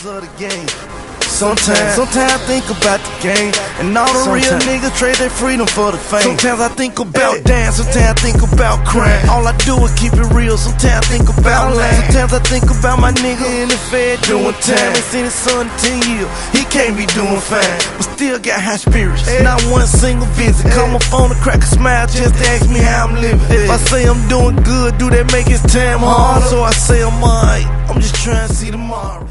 of the game. Sometimes I think about the game, and all the real niggas trade their freedom for the fame. Sometimes I think about dance, sometimes I think about crime. All I do is keep it real, sometimes I think about lying. Sometimes I think about my nigga in the Fed doing time. Ain't seen his son in 10 years, he can't be doing fine, but still got high spirits. Not one single visit, call my phone to crack a smile just to ask me how I'm living. If I say I'm doing good, do that make his time hard? So I say I'm alright, I'm just trying to see tomorrow.